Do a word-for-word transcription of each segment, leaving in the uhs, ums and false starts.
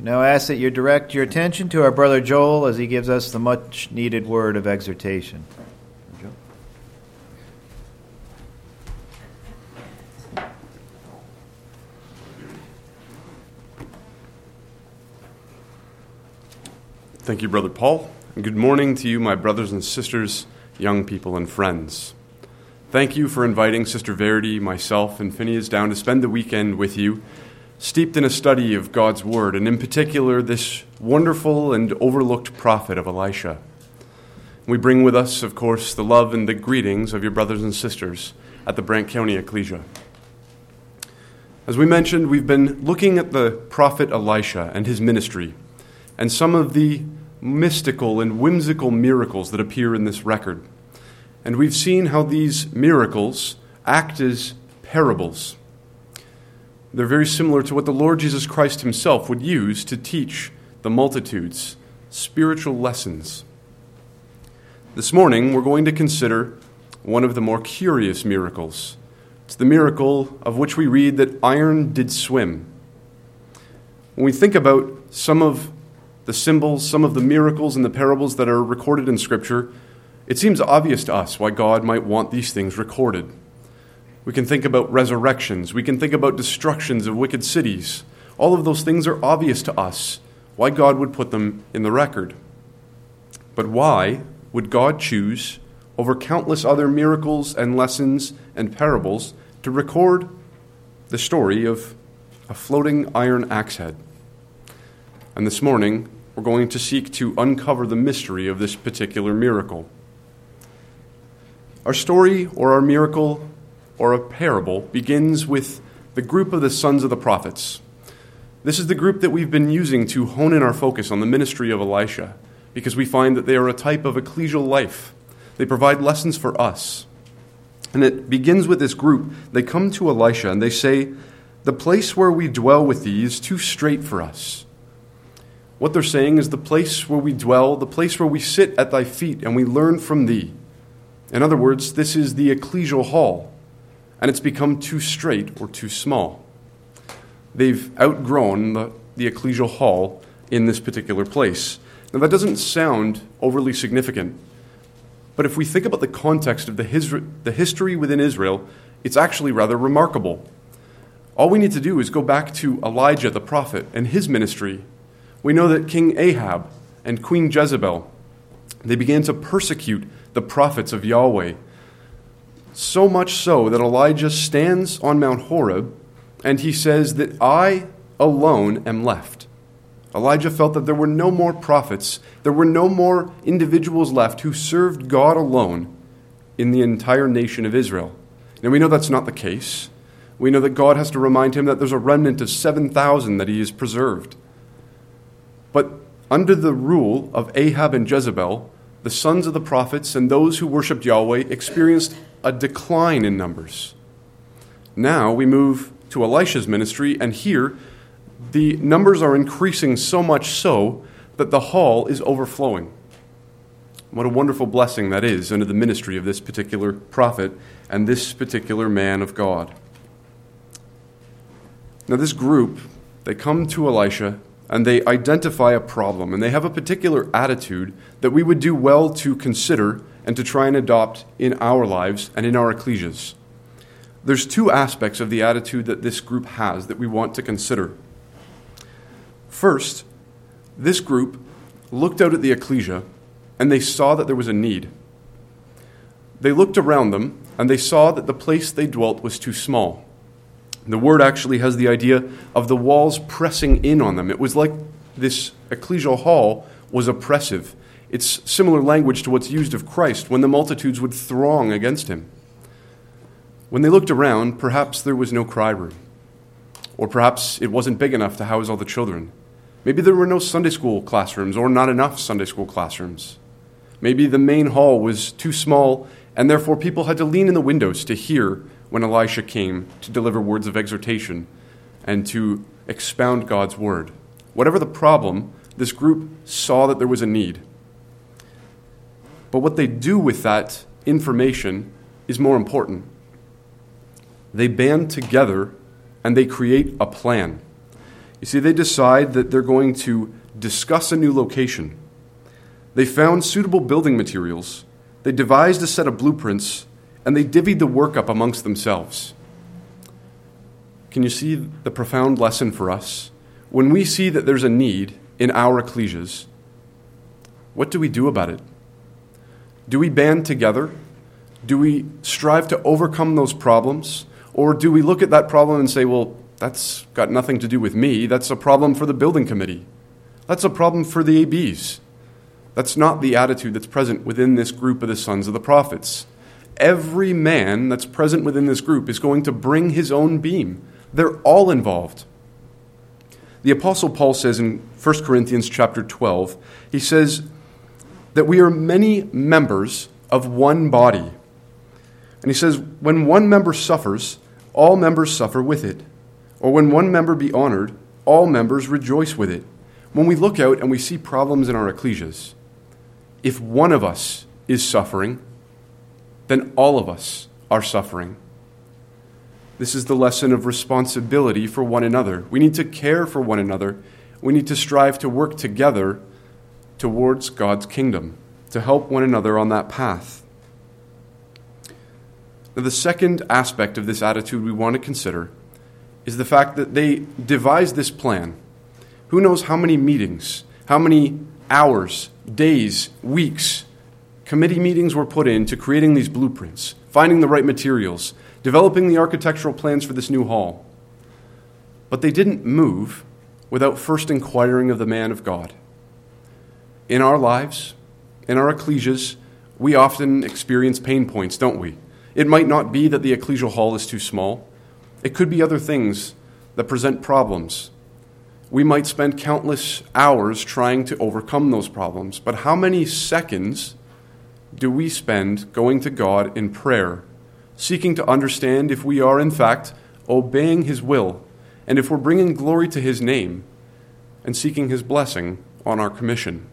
Now I ask that you direct your attention to our brother Joel as he gives us the much-needed word of exhortation. Thank you, Brother Paul, and good morning to you, my brothers and sisters, young people and friends. Thank you for inviting Sister Verity, myself, and Phineas down to spend the weekend with you, steeped in a study of God's Word, and in particular, this wonderful and overlooked prophet of Elisha. We bring with us, of course, the love and the greetings of your brothers and sisters at the Brant County Ecclesia. As we mentioned, we've been looking at the prophet Elisha and his ministry, and some of the mystical and whimsical miracles that appear in this record. And we've seen how these miracles act as parables. They're very similar to what the Lord Jesus Christ himself would use to teach the multitudes spiritual lessons. This morning, we're going to consider one of the more curious miracles. It's the miracle of which we read that iron did swim. When we think about some of the symbols, some of the miracles and the parables that are recorded in Scripture, it seems obvious to us why God might want these things recorded. We can think about resurrections. We can think about destructions of wicked cities. All of those things are obvious to us, why God would put them in the record. But why would God choose, over countless other miracles and lessons and parables, to record the story of a floating iron axe head? And this morning, we're going to seek to uncover the mystery of this particular miracle. Our story, or our miracle, or a parable, begins with the group of the sons of the prophets. This is the group that we've been using to hone in our focus on the ministry of Elisha, because we find that they are a type of ecclesial life. They provide lessons for us. And it begins with this group. They come to Elisha and they say, "The place where we dwell with thee is too strait for us." What they're saying is the place where we dwell, the place where we sit at thy feet and we learn from thee. In other words, this is the ecclesial hall, and it's become too strait or too small. They've outgrown the, the ecclesial hall in this particular place. Now, that doesn't sound overly significant, but if we think about the context of the, his, the history within Israel, it's actually rather remarkable. All we need to do is go back to Elijah the prophet and his ministry. We know that King Ahab and Queen Jezebel, they began to persecute the prophets of Yahweh. So much so that Elijah stands on Mount Horeb and he says that I alone am left. Elijah felt that there were no more prophets, there were no more individuals left who served God alone in the entire nation of Israel. Now we know that's not the case. We know that God has to remind him that there's a remnant of seven thousand that he has preserved. But under the rule of Ahab and Jezebel, the sons of the prophets and those who worshipped Yahweh experienced a decline in numbers. Now we move to Elisha's ministry, and here the numbers are increasing so much so that the hall is overflowing. What a wonderful blessing that is under the ministry of this particular prophet and this particular man of God. Now this group, they come to Elisha and they identify a problem, and they have a particular attitude that we would do well to consider and to try and adopt in our lives and in our ecclesias. There's two aspects of the attitude that this group has that we want to consider. First, this group looked out at the ecclesia and they saw that there was a need. They looked around them and they saw that the place they dwelt was too small. The word actually has the idea of the walls pressing in on them. It was like this ecclesial hall was oppressive. It's similar language to what's used of Christ when the multitudes would throng against him. When they looked around, perhaps there was no cry room. Or perhaps it wasn't big enough to house all the children. Maybe there were no Sunday school classrooms or not enough Sunday school classrooms. Maybe the main hall was too small and therefore people had to lean in the windows to hear when Elisha came to deliver words of exhortation and to expound God's word. Whatever the problem, this group saw that there was a need. But what they do with that information is more important. They band together and they create a plan. You see, they decide that they're going to discuss a new location. They found suitable building materials, they devised a set of blueprints, and they divvied the work up amongst themselves. Can you see the profound lesson for us? When we see that there's a need in our ecclesias, what do we do about it? Do we band together? Do we strive to overcome those problems? Or do we look at that problem and say, well, that's got nothing to do with me. That's a problem for the building committee. That's a problem for the A Bs. That's not the attitude that's present within this group of the sons of the prophets. Every man that's present within this group is going to bring his own beam. They're all involved. The Apostle Paul says in First Corinthians chapter twelve, he says that we are many members of one body. And he says, when one member suffers, all members suffer with it. Or when one member be honored, all members rejoice with it. When we look out and we see problems in our ecclesias, if one of us is suffering, then all of us are suffering. This is the lesson of responsibility for one another. We need to care for one another. We need to strive to work together towards God's kingdom, to help one another on that path. Now, the second aspect of this attitude we want to consider is the fact that they devised this plan. Who knows how many meetings, how many hours, days, weeks, committee meetings were put into creating these blueprints, finding the right materials, developing the architectural plans for this new hall. But they didn't move without first inquiring of the man of God. In our lives, in our ecclesias, we often experience pain points, don't we? It might not be that the ecclesial hall is too small. It could be other things that present problems. We might spend countless hours trying to overcome those problems, but how many seconds do we spend going to God in prayer, seeking to understand if we are in fact obeying His will, and if we're bringing glory to His name, and seeking His blessing on our commission?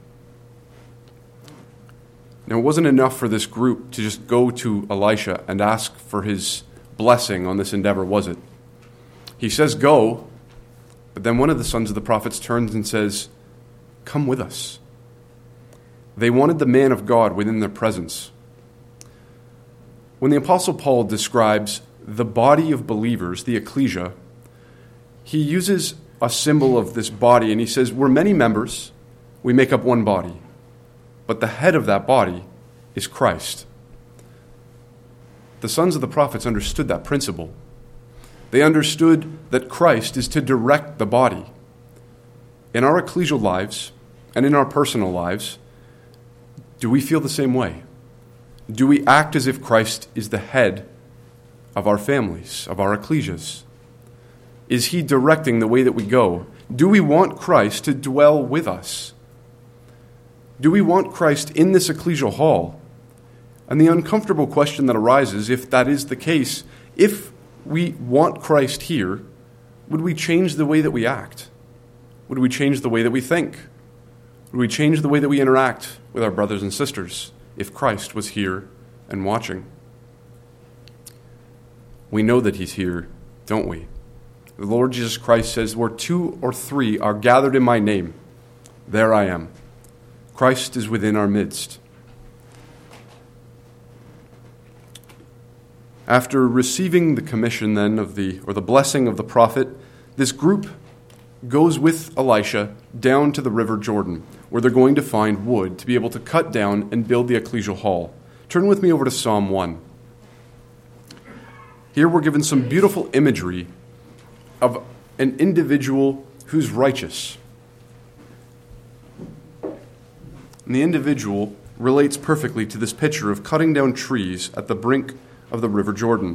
Now, it wasn't enough for this group to just go to Elisha and ask for his blessing on this endeavor, was it? He says, go, but then one of the sons of the prophets turns and says, come with us. They wanted the man of God within their presence. When the Apostle Paul describes the body of believers, the ecclesia, he uses a symbol of this body, and he says, we're many members, we make up one body. But the head of that body is Christ. The sons of the prophets understood that principle. They understood that Christ is to direct the body. In our ecclesial lives and in our personal lives, do we feel the same way? Do we act as if Christ is the head of our families, of our ecclesias? Is He directing the way that we go? Do we want Christ to dwell with us? Do we want Christ in this ecclesial hall? And the uncomfortable question that arises, if that is the case, if we want Christ here, would we change the way that we act? Would we change the way that we think? Would we change the way that we interact with our brothers and sisters if Christ was here and watching? We know that He's here, don't we? The Lord Jesus Christ says, where two or three are gathered in my name, there I am. Christ is within our midst. After receiving the commission then of the, or the blessing of the prophet, this group goes with Elisha down to the river Jordan, where they're going to find wood to be able to cut down and build the ecclesial hall. Turn with me over to Psalm one. Here we're given some beautiful imagery of an individual who's righteous. And the individual relates perfectly to this picture of cutting down trees at the brink of the river Jordan.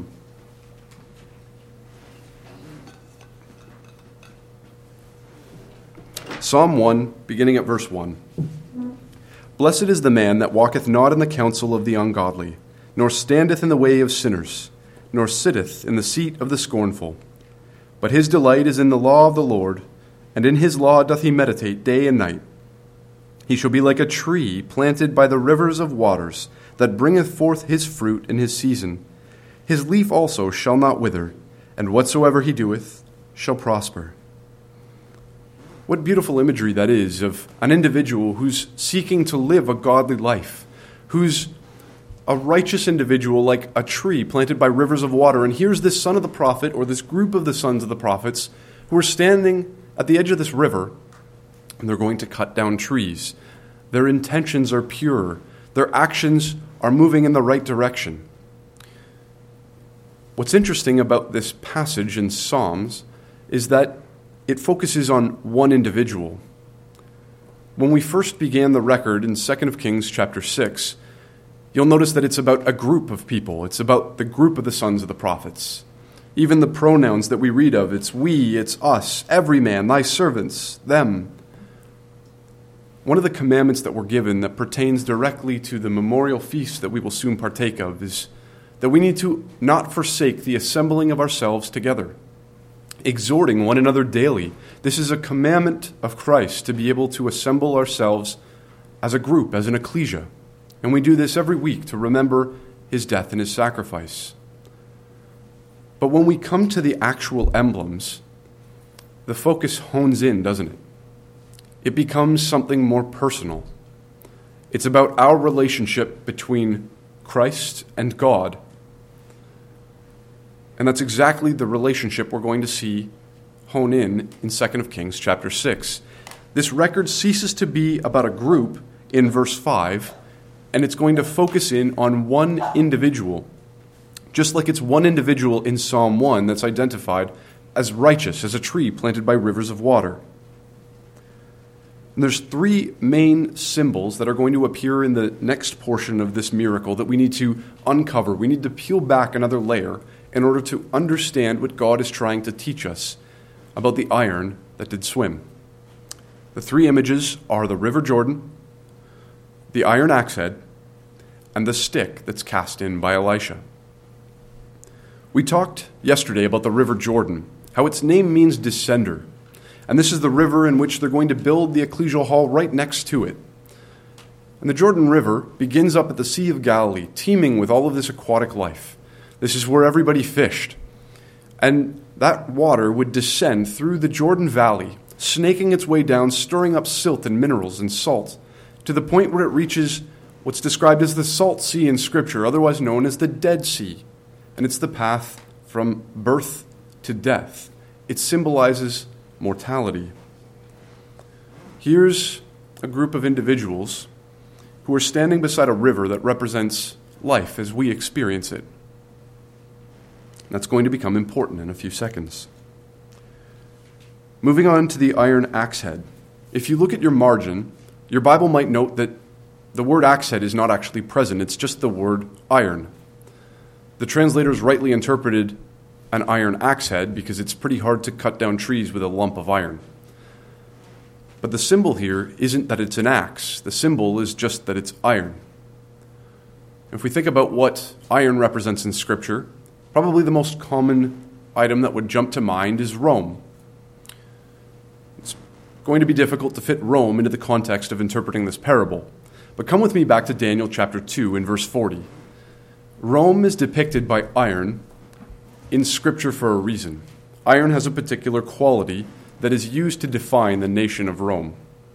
Psalm one, beginning at verse one. Blessed is the man that walketh not in the counsel of the ungodly, nor standeth in the way of sinners, nor sitteth in the seat of the scornful. But his delight is in the law of the Lord, and in his law doth he meditate day and night. He shall be like a tree planted by the rivers of waters, that bringeth forth his fruit in his season. His leaf also shall not wither, and whatsoever he doeth shall prosper. What beautiful imagery that is of an individual who's seeking to live a godly life, who's a righteous individual like a tree planted by rivers of water. And here's this son of the prophet, or this group of the sons of the prophets, who are standing at the edge of this river, and they're going to cut down trees. Their intentions are pure. Their actions are moving in the right direction. What's interesting about this passage in Psalms is that it focuses on one individual. When we first began the record in Second Kings chapter six, you'll notice that it's about a group of people. It's about the group of the sons of the prophets. Even the pronouns that we read of, it's we, it's us, every man, thy servants, them. One of the commandments that we're given that pertains directly to the memorial feast that we will soon partake of is that we need to not forsake the assembling of ourselves together, exhorting one another daily. This is a commandment of Christ, to be able to assemble ourselves as a group, as an ecclesia. And we do this every week to remember his death and his sacrifice. But when we come to the actual emblems, the focus hones in, doesn't it? It becomes something more personal. It's about our relationship between Christ and God. And that's exactly the relationship we're going to see hone in in Second Kings chapter six. This record ceases to be about a group in verse five, and it's going to focus in on one individual, just like it's one individual in Psalm one that's identified as righteous, as a tree planted by rivers of water. And there's three main symbols that are going to appear in the next portion of this miracle that we need to uncover. We need to peel back another layer in order to understand what God is trying to teach us about the iron that did swim. The three images are the River Jordan, the iron axe head, and the stick that's cast in by Elisha. We talked yesterday about the River Jordan, how its name means descender. And this is the river in which they're going to build the ecclesial hall right next to it. And the Jordan River begins up at the Sea of Galilee, teeming with all of this aquatic life. This is where everybody fished. And that water would descend through the Jordan Valley, snaking its way down, stirring up silt and minerals and salt, to the point where it reaches what's described as the Salt Sea in Scripture, otherwise known as the Dead Sea. And it's the path from birth to death. It symbolizes mortality. Here's a group of individuals who are standing beside a river that represents life as we experience it. That's going to become important in a few seconds. Moving on to the iron axe head. If you look at your margin, your Bible might note that the word axe head is not actually present. It's just the word iron. The translators rightly interpreted an iron axe head because it's pretty hard to cut down trees with a lump of iron. But the symbol here isn't that it's an axe. The symbol is just that it's iron. If we think about what iron represents in Scripture, probably the most common item that would jump to mind is Rome. It's going to be difficult to fit Rome into the context of interpreting this parable. But come with me back to Daniel chapter two in verse forty. Rome is depicted by iron in Scripture for a reason. Iron has a particular quality that is used to define the nation of Rome.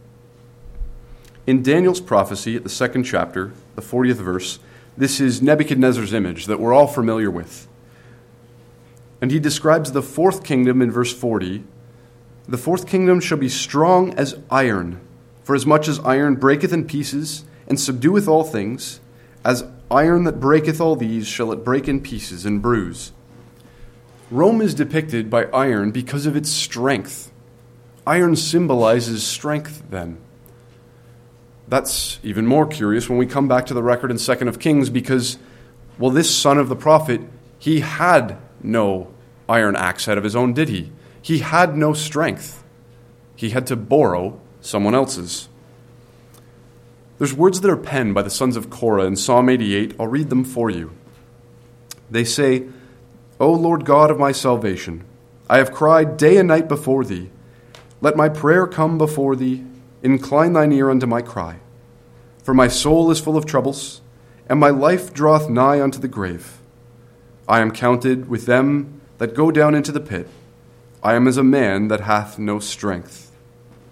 In Daniel's prophecy at the second chapter, the fortieth verse, this is Nebuchadnezzar's image that we're all familiar with. And he describes the fourth kingdom in verse forty. The fourth kingdom shall be strong as iron, for as much as iron breaketh in pieces, and subdueth all things, as iron that breaketh all these shall it break in pieces and bruise. Rome is depicted by iron because of its strength. Iron symbolizes strength then. That's even more curious when we come back to the record in Second of Kings because, well, this son of the prophet, he had no iron axe head of his own, did he? He had no strength. He had to borrow someone else's. There's words that are penned by the sons of Korah in Psalm eighty-eight. I'll read them for you. They say, O Lord God of my salvation, I have cried day and night before thee. Let my prayer come before thee. Incline thine ear unto my cry. For my soul is full of troubles, and my life draweth nigh unto the grave. I am counted with them that go down into the pit. I am as a man that hath no strength.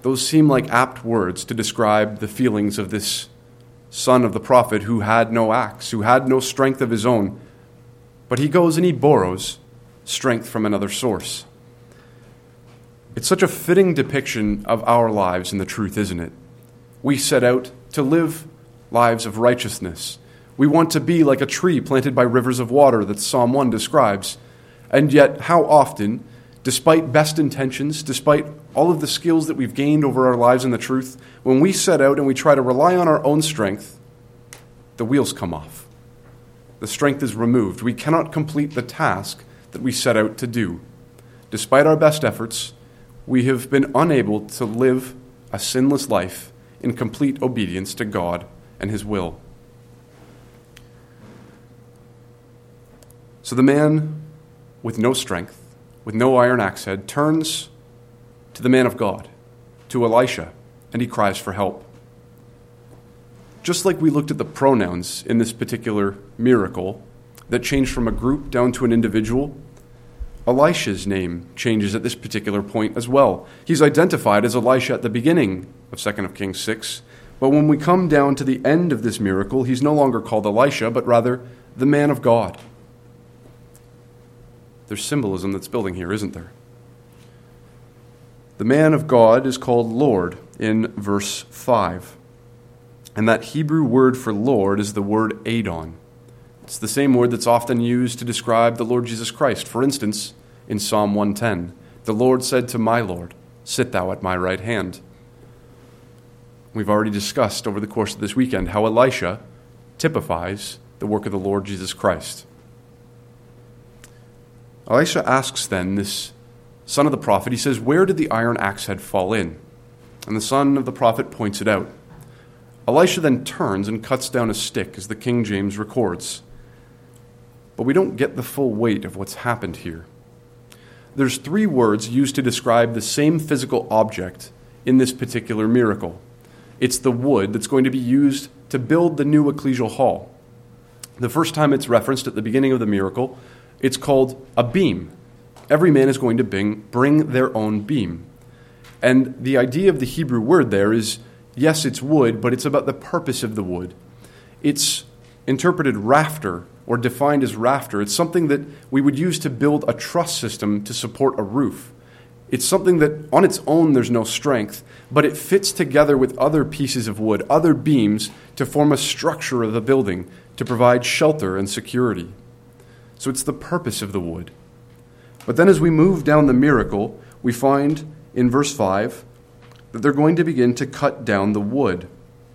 those seem like apt words to describe the feelings of this son of the prophet who had no axe, who had no strength of his own. But he goes and he borrows strength from another source. It's such a fitting depiction of our lives in the truth, isn't it? We set out to live lives of righteousness. We want to be like a tree planted by rivers of water that Psalm one describes. And yet, how often, despite best intentions, despite all of the skills that we've gained over our lives in the truth, when we set out and we try to rely on our own strength, the wheels come off. The strength is removed. We cannot complete the task that we set out to do. Despite our best efforts, we have been unable to live a sinless life in complete obedience to God and His will. So the man with no strength, with no iron axe head, turns to the man of God, to Elisha, and he cries for help. Just like we looked at the pronouns in this particular miracle that changed from a group down to an individual, Elisha's name changes at this particular point as well. He's identified as Elisha at the beginning of Second Kings six, but when we come down to the end of this miracle, he's no longer called Elisha, but rather the man of God. There's symbolism that's building here, isn't there? The man of God is called Lord in verse five. And that Hebrew word for Lord is the word Adon. It's the same word that's often used to describe the Lord Jesus Christ. For instance, in Psalm one ten, the Lord said to my Lord, sit thou at my right hand. We've already discussed over the course of this weekend how Elisha typifies the work of the Lord Jesus Christ. Elisha asks then this son of the prophet, he says, where did the iron axe head fall in? And the son of the prophet points it out. Elisha then turns and cuts down a stick, as the King James records. But we don't get the full weight of what's happened here. There's three words used to describe the same physical object in this particular miracle. It's the wood that's going to be used to build the new ecclesial hall. The first time it's referenced at the beginning of the miracle, it's called a beam. Every man is going to bring, bring their own beam. And the idea of the Hebrew word there is, yes, it's wood, but it's about the purpose of the wood. It's interpreted rafter, or defined as rafter. It's something that we would use to build a truss system to support a roof. It's something that on its own there's no strength, but it fits together with other pieces of wood, other beams, to form a structure of the building, to provide shelter and security. So it's the purpose of the wood. But then as we move down the miracle, we find in verse five that they're going to begin to cut down the wood.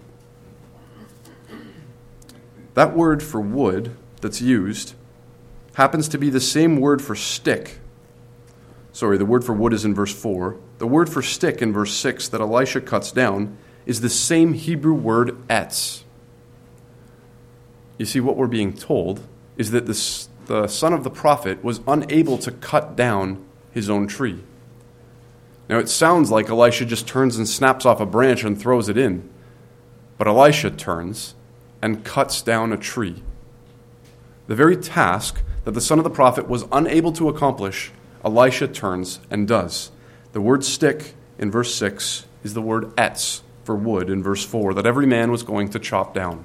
That word for wood that's used happens to be the same word for stick. Sorry, the word for wood is in verse four. The word for stick in verse six that Elisha cuts down is the same Hebrew word etz. You see, what we're being told is that this, the son of the prophet was unable to cut down his own tree. Now, it sounds like Elisha just turns and snaps off a branch and throws it in. But Elisha turns and cuts down a tree. The very task that the son of the prophet was unable to accomplish, Elisha turns and does. The word stick in verse six is the word etz for wood in verse four, that every man was going to chop down.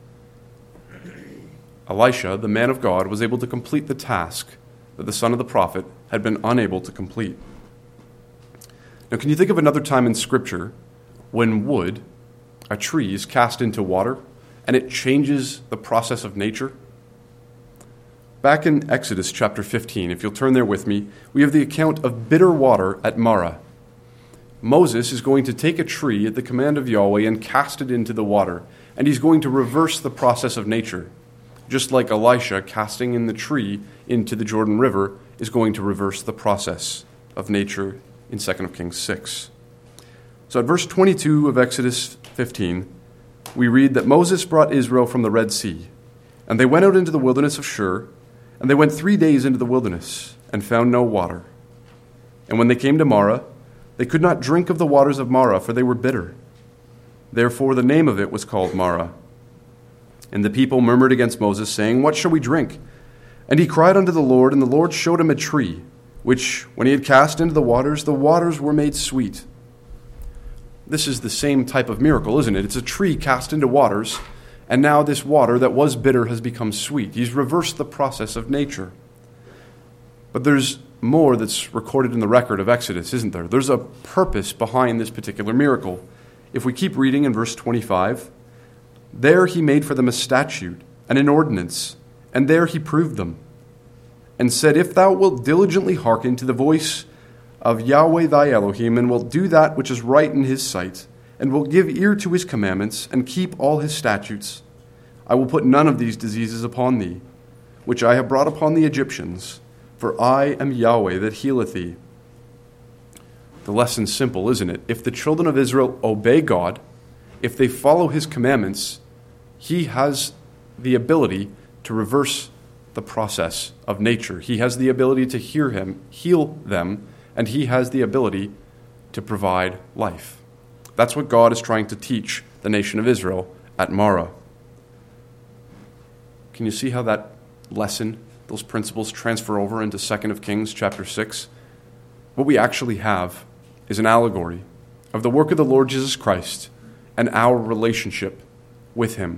Elisha, the man of God, was able to complete the task that the son of the prophet had been unable to complete. Now, can you think of another time in Scripture when wood, a tree, is cast into water and it changes the process of nature? Back in Exodus chapter fifteen, if you'll turn there with me, we have the account of bitter water at Marah. Moses is going to take a tree at the command of Yahweh and cast it into the water, and he's going to reverse the process of nature. Just like Elisha casting in the tree into the Jordan River is going to reverse the process of nature in Second Kings six. So at verse twenty-two of Exodus fifteen, we read that Moses brought Israel from the Red Sea, and they went out into the wilderness of Shur, and they went three days into the wilderness, and found no water. And when they came to Marah, they could not drink of the waters of Marah, for they were bitter. Therefore the name of it was called Marah. And the people murmured against Moses, saying, what shall we drink? And he cried unto the Lord, and the Lord showed him a tree, which, when he had cast into the waters, the waters were made sweet. this is the same type of miracle, isn't it? It's a tree cast into waters, and now this water that was bitter has become sweet. He's reversed the process of nature. But there's more that's recorded in the record of Exodus, isn't there? There's a purpose behind this particular miracle. If we keep reading in verse twenty-five, there he made for them a statute and an ordinance, and there he proved them, and said, if thou wilt diligently hearken to the voice of Yahweh thy Elohim, and wilt do that which is right in his sight, and wilt give ear to his commandments, and keep all his statutes, I will put none of these diseases upon thee, which I have brought upon the Egyptians, for I am Yahweh that healeth thee. The lesson's simple, isn't it? If the children of Israel obey God, if they follow his commandments, he has the ability to reverse the process of nature. He has the ability to hear him, heal them, and he has the ability to provide life. That's what God is trying to teach the nation of Israel at Marah. Can you see how that lesson, those principles, transfer over into Second of Kings chapter six? What we actually have is an allegory of the work of the Lord Jesus Christ and our relationship with him.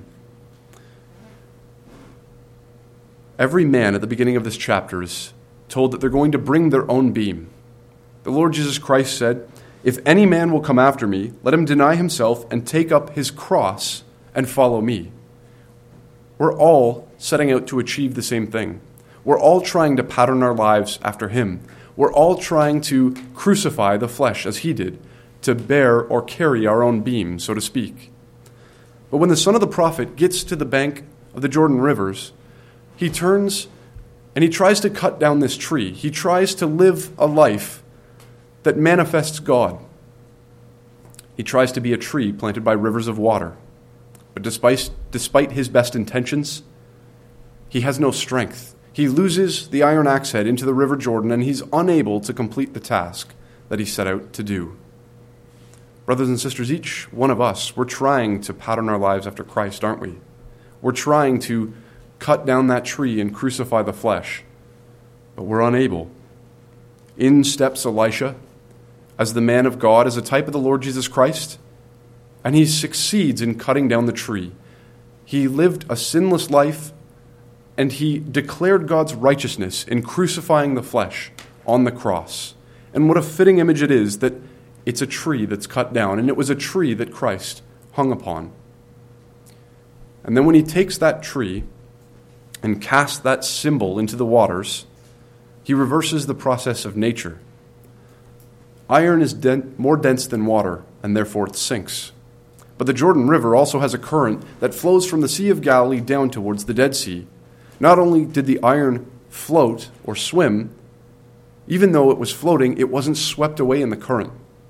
Every man at the beginning of this chapter is told that they're going to bring their own beam. The Lord Jesus Christ said, if any man will come after me, let him deny himself and take up his cross and follow me. We're all setting out to achieve the same thing. We're all trying to pattern our lives after him. We're all trying to crucify the flesh as he did, to bear or carry our own beam, so to speak. But when the son of the prophet gets to the bank of the Jordan rivers, he turns and he tries to cut down this tree. He tries to live a life that manifests God. He tries to be a tree planted by rivers of water. But despite, despite his best intentions, he has no strength. He loses the iron axe head into the river Jordan, and he's unable to complete the task that he set out to do. Brothers and sisters, each one of us, we're trying to pattern our lives after Christ, aren't we? We're trying to cut down that tree and crucify the flesh, but we're unable. In steps Elisha as the man of God, as a type of the Lord Jesus Christ, and he succeeds in cutting down the tree. He lived a sinless life, and he declared God's righteousness in crucifying the flesh on the cross. And what a fitting image it is that it's a tree that's cut down, and it was a tree that Christ hung upon. And then when he takes that tree and casts that symbol into the waters, he reverses the process of nature. Iron is dent, more dense than water, and therefore it sinks. But the Jordan River also has a current that flows from the Sea of Galilee down towards the Dead Sea. Not only did the iron float or swim, even though it was floating, it wasn't swept away in the current.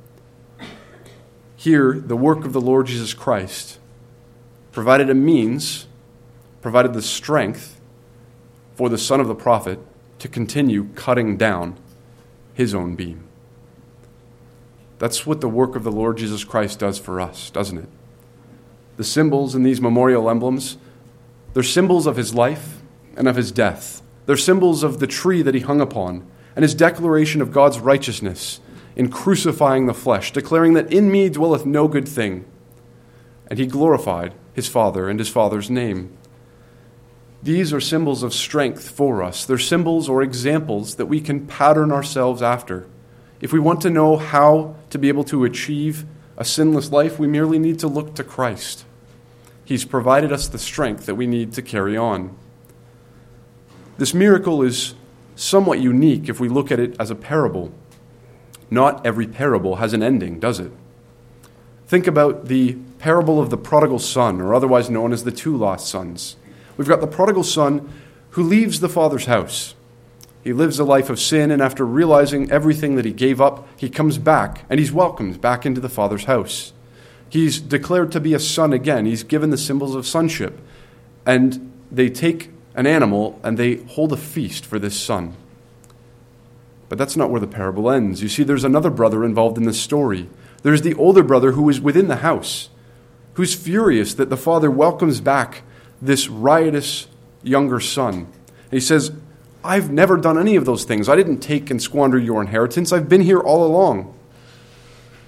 Here, the work of the Lord Jesus Christ provided a means, provided the strength for the son of the prophet to continue cutting down his own beam. That's what the work of the Lord Jesus Christ does for us, doesn't it? The symbols in these memorial emblems, they're symbols of his life and of his death. They're symbols of the tree that he hung upon and his declaration of God's righteousness in crucifying the flesh, declaring that in me dwelleth no good thing. And he glorified his Father and his Father's name. These are symbols of strength for us. They're symbols or examples that we can pattern ourselves after. If we want to know how to be able to achieve a sinless life, we merely need to look to Christ. He's provided us the strength that we need to carry on. This miracle is somewhat unique if we look at it as a parable. Not every parable has an ending, does it? Think about the parable of the prodigal son, or otherwise known as the two lost sons. We've got the prodigal son who leaves the father's house. He lives a life of sin, and after realizing everything that he gave up, he comes back, and he's welcomed back into the father's house. He's declared to be a son again. He's given the symbols of sonship. And they take an animal, and they hold a feast for this son. But that's not where the parable ends. You see, there's another brother involved in this story. There's the older brother who is within the house, who's furious that the father welcomes back this riotous younger son. And he says, I've never done any of those things. I didn't take and squander your inheritance. I've been here all along.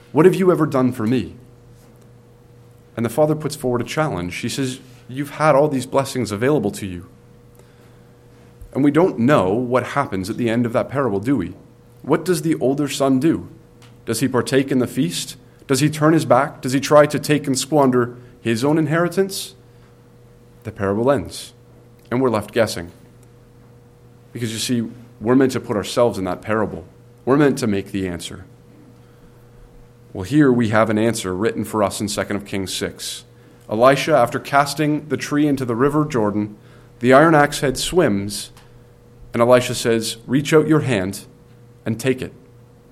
What have you ever done for me? And the father puts forward a challenge. He says, you've had all these blessings available to you. And we don't know what happens at the end of that parable, do we? What does the older son do? Does he partake in the feast? Does he turn his back? Does he try to take and squander his own inheritance? The parable ends, and we're left guessing. Because you see, we're meant to put ourselves in that parable. We're meant to make the answer. Well, here we have an answer written for us in Second Kings six. Elisha, after casting the tree into the river Jordan, the iron axe head swims, and Elisha says, reach out your hand and take it.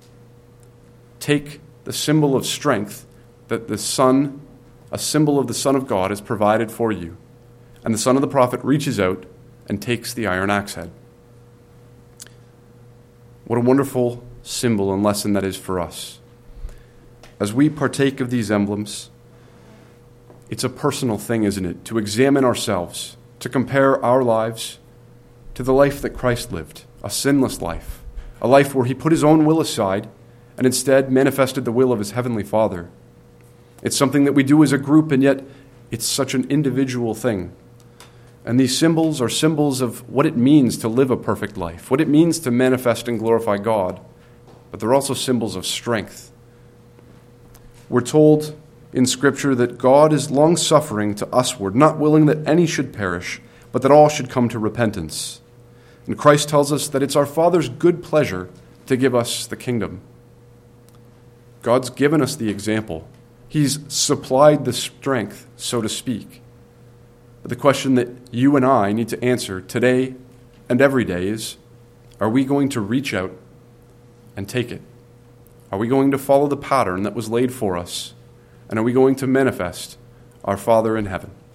Take the symbol of strength that the Son, a symbol of the Son of God, has provided for you. And the son of the prophet reaches out and takes the iron axe head. What a wonderful symbol and lesson that is for us. As we partake of these emblems, it's a personal thing, isn't it? To examine ourselves, to compare our lives to the life that Christ lived, a sinless life, a life where he put his own will aside and instead manifested the will of his heavenly Father. It's something that we do as a group, and yet it's such an individual thing. And these symbols are symbols of what it means to live a perfect life, what it means to manifest and glorify God, but they're also symbols of strength. We're told in Scripture that God is long-suffering to usward, not willing that any should perish, but that all should come to repentance. And Christ tells us that it's our Father's good pleasure to give us the kingdom. God's given us the example. He's supplied the strength, so to speak. But the question that you and I need to answer today and every day is, are we going to reach out and take it? Are we going to follow the pattern that was laid for us? And are we going to manifest our Father in heaven?